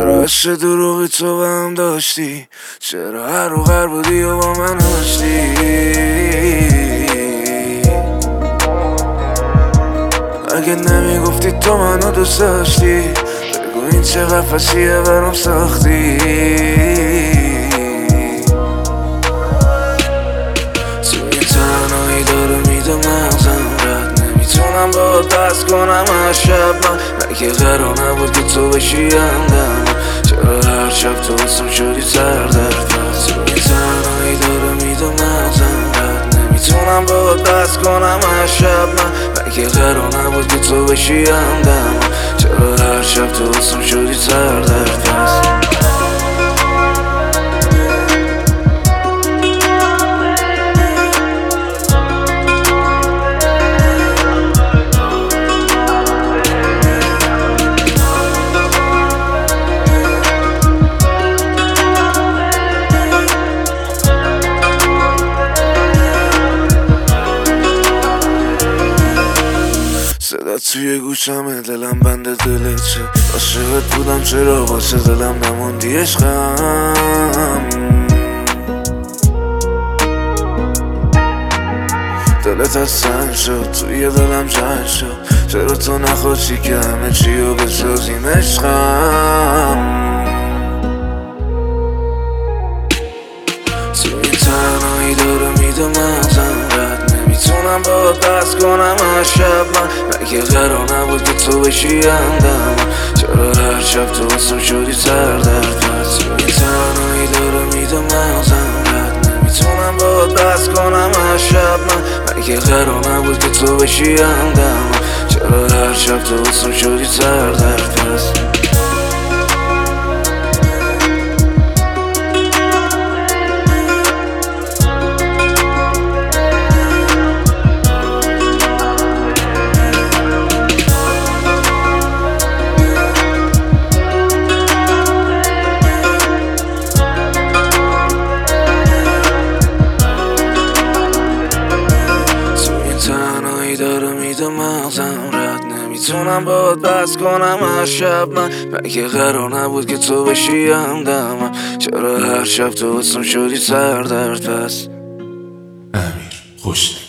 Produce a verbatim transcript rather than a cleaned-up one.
چرا عشق دروغی تو به هم داشتی؟ چرا هر و هر بودی و با من آشتی؟ اگه نمیگفتی تو منو دوست داشتی، بگو این چه قفصیه برام ساختی. تو این تنهایی داره میده مغزم رد، نمیتونم باهات بس کنم هر شب. من مگه قرار نبود که تو بشی همدم؟ چرا هر شب تو واسم شدی سردر پس؟ تو این تنهایی داره میده مغزم رد، نمیتونم باهات بس کنم هر شب. من مگه قرار نبود که تو بشی همدم؟ چرا هر شب تو واسم شدی سردر پس؟ صدا توی گوشمه، دلم بند دلت چه؟ عاشقت بودم چرا واسه دلم نموندی عشقم؟ دلت از سنگ شد، توی دلم جنگ شد. چرا تو نخواستی که همه چی رو بسازیم عشقم؟ تو این تنهایی داره میده مغزم رد، نمیتونم باهات بس کنم هر شب. من مگه قرار نبود که تو بشی همدم؟ چرا هر شب تو واسم شدی سردر پس؟ تو این تنهایی داره میده مغزم رد، نمیتونم باهات بس کنم هر شب. من مگه قرار نبود که تو بشی همدم؟ چرا هر شب تو واسم شدی سردر پس؟ داره میده مغزم رد، نمیتونم باهات بس کنم هر شب. من مگه قرار نبود که تو بشی همدم؟ چرا هر شب تو واسم شدی سردرد پس؟ امیر خوش